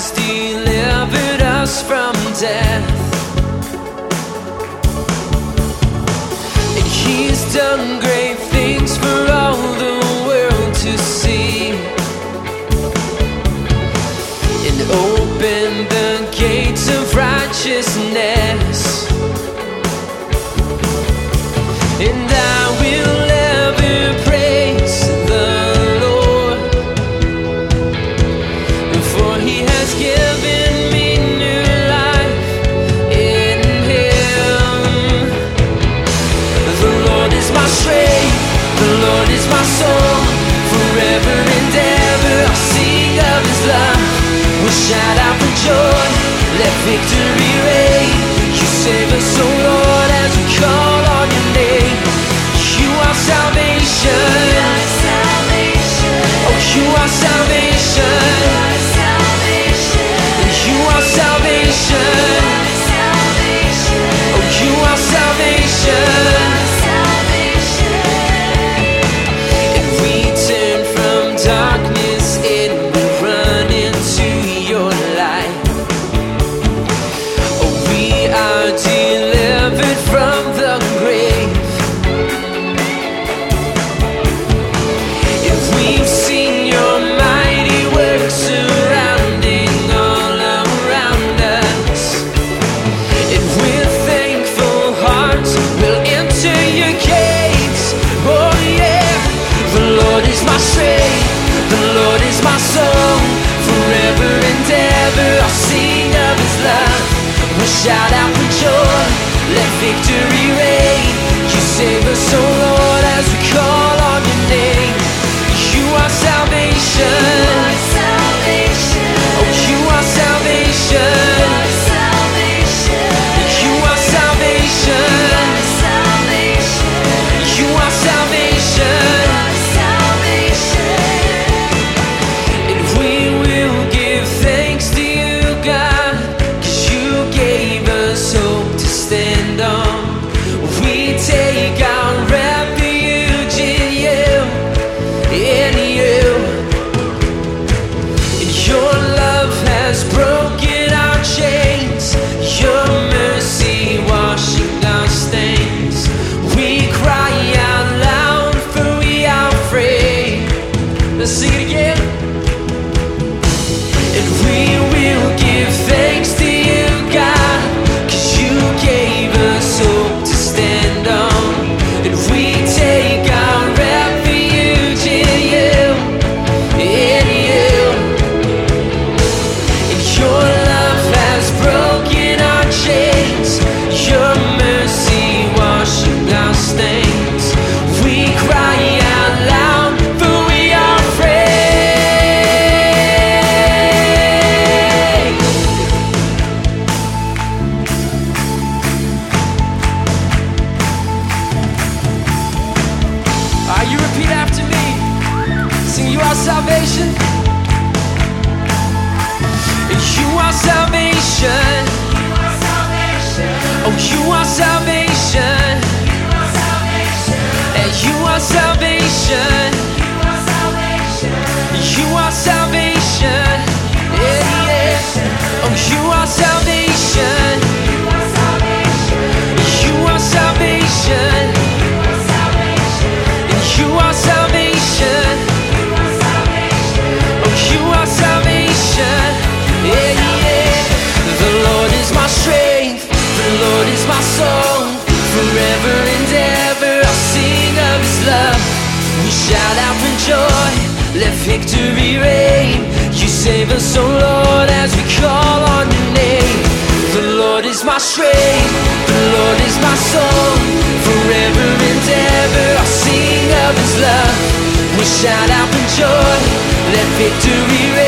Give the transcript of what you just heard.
has delivered us from death, and He's done great things for all the world to see, and opened the gates of righteousness. And I will ever praise the Lord, for He has given me new life in Him. The Lord is my strength, the Lord is my song. Forever and ever I'll sing of His love. We'll shout out for joy, let victory reign. You save us, O Lord, as we call on Your name. You are salvation. Oh, You are salvation. You are salvation. Oh, You are salvation. And we turn from darkness and we run into Your light. Oh, we are delivered from the grave. We've seen Your mighty works surrounding all around us, and with thankful hearts we'll enter Your gates. Oh yeah, the Lord is my strength, the Lord is my song. Forever and ever I'll sing of His love. We'll shout out for joy, let victory reign. You save us, O Lord, as we call on Your name. You are salvation. Oh, You are salvation. You are salvation. You are salvation. And we will give thanks to You, God, 'cause You gave us hope to stand on. We take our refuge in You, in You. And Your love has broken our chains, Your mercy washing our stains. We cry out loud, for we are free. Let's sing it again. And we will give thanks to You, God, 'cause You gave us hope to stand on. And we take our refuge in You, in You. And Your love has broken our chains, Your mercy washing our stains. We cry out loud, for we are free. You repeat after me. Sing, You are salvation. You are salvation. Oh, You are salvation. And You are salvation. You are salvation. Yeah, yeah. Oh, You are salvation. You are salvation. You are salvation. Oh, You are salvation. Yeah, yeah. The Lord is my strength, the Lord is my song. Forever and ever I'll sing of His love. We shout out for joy, let victory reign. You save us, O Lord, as we call on Your name. The Lord is my strength, the Lord is my song. Forever and ever I'll sing of His love. We shout out for joy, let victory reign.